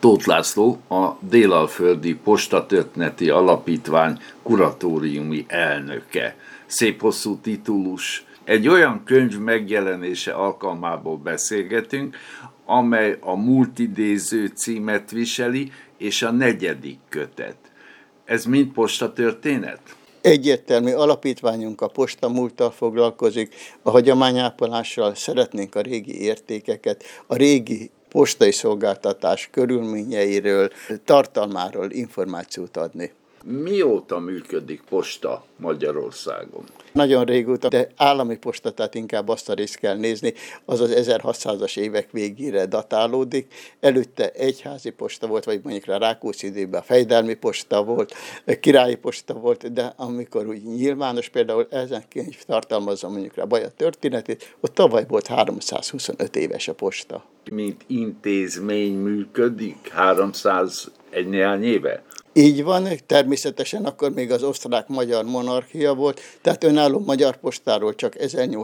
Tóth László, a Délalföldi Postatörténeti Alapítvány kuratóriumi elnöke. Szép hosszú titulus. Egy olyan könyv megjelenése alkalmából beszélgetünk, amely a Múltidéző címet viseli, és a 4. kötet. Ez mind postatörténet? Egyértelmű alapítványunk a posta múlttal foglalkozik, a hagyományápolással, szeretnénk a régi értékeket, a régi postai szolgáltatás körülményeiről, tartalmáról információt adni. Mióta működik posta Magyarországon? Nagyon régóta, de állami posta, tehát inkább azt a részt kell nézni, az 1600-as évek végére datálódik. Előtte egyházi posta volt, vagy mondjuk a Rákóczi időben a fejedelmi posta volt, királyi posta volt, de amikor úgy nyilvános, például ezen könyv tartalmazza mondjuk a Baja történetét, ott tavaly volt 325 éves a posta. Mint intézmény működik 301 néhány éve? Így van, természetesen akkor még az osztrák-magyar monarchia volt, tehát önálló magyar postáról csak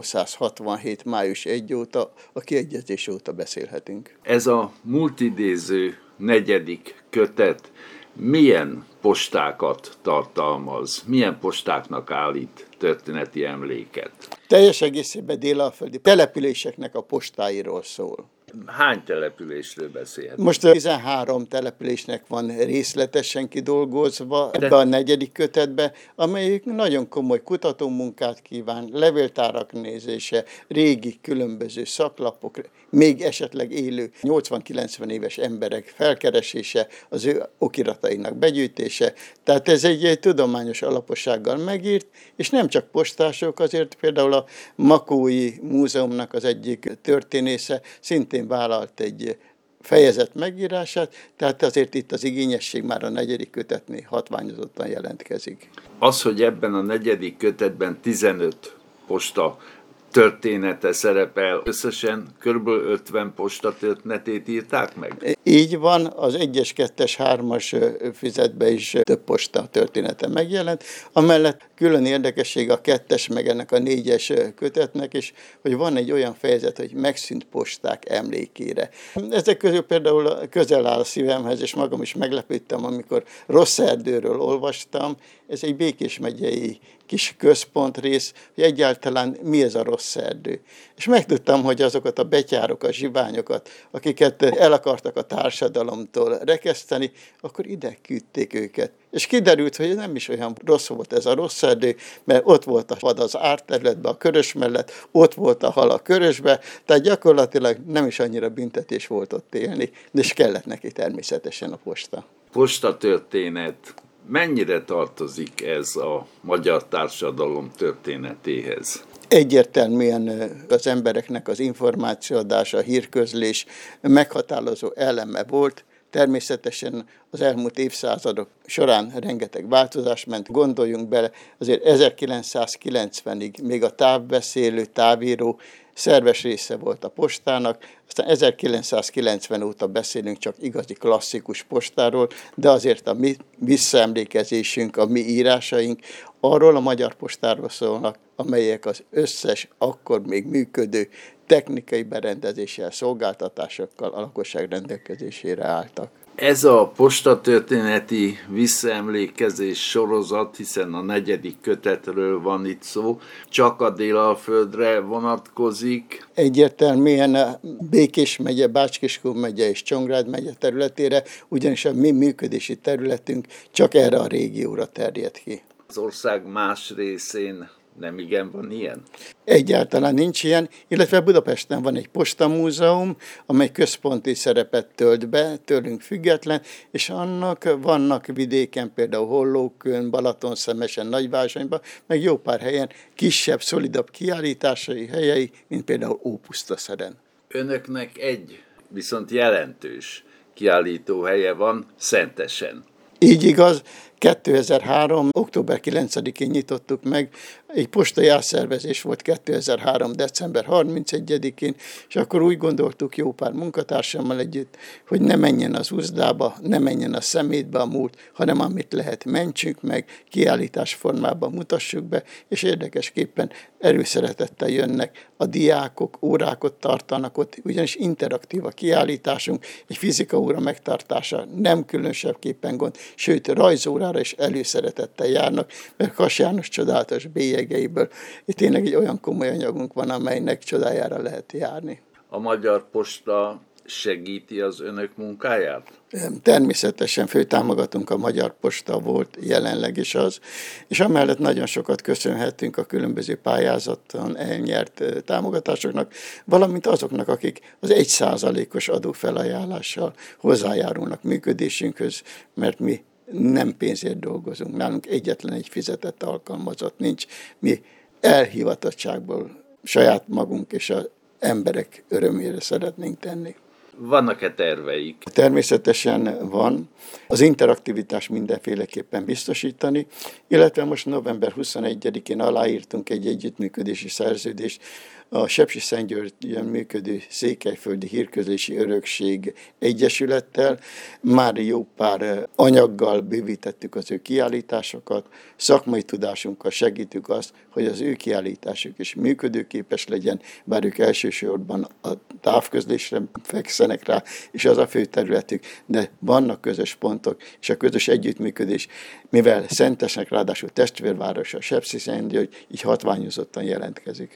1867. május 1 óta, a kiegyezés óta beszélhetünk. Ez a Múltidéző 4. kötet milyen postákat tartalmaz? Milyen postáknak állít történeti emléket? Teljes egészében délalföldi településeknek a postáiról szól. Hány településről beszélhetünk? Most 13 településnek van részletesen kidolgozva ebbe a 4. kötetbe, amelyik nagyon komoly kutatómunkát kíván, levéltárak nézése, régi különböző szaklapok, még esetleg élő 80-90 éves emberek felkeresése, az ő okiratainak begyűjtése. Tehát ez egy tudományos alapossággal megírt, és nem csak postások, azért például a Makói Múzeumnak az egyik történésze szintén vállalt egy fejezet megírását, tehát azért itt az igényesség már a 4. kötetnél hatványozottan jelentkezik. Az, hogy ebben a 4. kötetben 15 posta története szerepel, összesen kb. 50 posta történetét írták meg? Így van, az 1-es, 2-es, 3-as füzetben is több posta története megjelent. Amellett külön érdekesség a 2-es, meg ennek a 4-es kötetnek is, hogy van egy olyan fejezet, hogy megszűnt posták emlékére. Ezek közül például közel áll a szívemhez, és magam is meglepődtem, amikor Rossz-Erdőről olvastam. Ez egy Békés megyei kis központrész, hogy egyáltalán mi ez a Rossz-Erdő. És megtudtam, hogy azokat a betyárokat, zsiványokat, akiket el akartak a társadalomtól rekeszteni, akkor ide küldték őket. És kiderült, hogy nem is olyan rossz volt ez a Rossz-Erdő, mert ott volt a vad az árterületben, a Körös mellett, ott volt a hal a Körösbe, tehát gyakorlatilag nem is annyira büntetés volt ott élni, de is kellett neki természetesen a posta. Postatörténet. Mennyire tartozik ez a magyar társadalom történetéhez? Egyértelműen az embereknek az információadása, a hírközlés meghatározó eleme volt. Természetesen az elmúlt évszázadok során rengeteg változás ment. Gondoljunk bele, azért 1990-ig még a távbeszélő, távíró szerves része volt a postának, aztán 1990 óta beszélünk csak igazi klasszikus postáról, de azért a mi visszaemlékezésünk, a mi írásaink arról a magyar postáról szólnak, amelyek az összes akkor még működő technikai berendezéssel, szolgáltatásokkal a lakosság rendelkezésére álltak. Ez a postatörténeti visszaemlékezés sorozat, hiszen a 4. kötetről van itt szó, csak a Délalföldre vonatkozik. Egyértelműen a Békés megye, Bács-Kiskun megye és Csongrád megye területére, ugyanis a mi működési területünk csak erre a régióra terjed ki. Az ország más részén nem igen van ilyen? Egyáltalán nincs ilyen, illetve Budapesten van egy postamúzeum, amely központi szerepet tölt be, tőlünk független, és annak vannak vidéken, például Hollókön, Balatonszemesen, Nagyvázsonyban, meg jó pár helyen kisebb, szolidabb kiállításai helyei, mint például Ópusztaszeren. Önöknek egy viszont jelentős kiállító helye van Szentesen. Így igaz, 2003. október 9-én nyitottuk meg, egy postai átszervezés volt 2003. december 31-én, és akkor úgy gondoltuk jó pár munkatársammal együtt, hogy ne menjen az uzdába, ne menjen a szemétbe a múlt, hanem amit lehet, mentsünk meg, kiállítás formában mutassuk be, és érdekesképpen előszeretettel jönnek a diákok, órákat tartanak ott, ugyanis interaktív a kiállításunk, egy fizika óra megtartása nem különösebképpen gond, sőt rajzórára is előszeretettel járnak, mert Kass János csodálatos bélyegeiből itt tényleg egy olyan komoly anyagunk van, amelynek csodájára lehet járni. A Magyar Posta segíti az önök munkáját? Természetesen főtámogatunk a Magyar Posta, volt jelenleg is az, és amellett nagyon sokat köszönhetünk a különböző pályázaton elnyert támogatásoknak, valamint azoknak, akik az 1%-os adófelajánlással hozzájárulnak működésünkhöz, mert mi nem pénzért dolgozunk, nálunk egyetlen egy fizetett alkalmazott nincs, mi elhivatottságból saját magunk és az emberek örömére szeretnénk tenni. Vannak-e terveik? Természetesen van. Az interaktivitás mindenféleképpen biztosítani, illetve most november 21-én aláírtunk egy együttműködési szerződést a Sepsiszentgyörgyön működő Székelyföldi Hírközlési Örökség Egyesülettel. Már jó pár anyaggal bővítettük az ő kiállításokat, szakmai tudásunkkal segítjük azt, hogy az ő kiállításuk is működőképes legyen, bár ők elsősorban a távközlésre fekszenek rá, és az a fő területük, de vannak közös pontok, és a közös együttműködés, mivel Szentesnek ráadásul testvérvárosa, Sepsiszentgyörgy, így hatványozottan jelentkezik.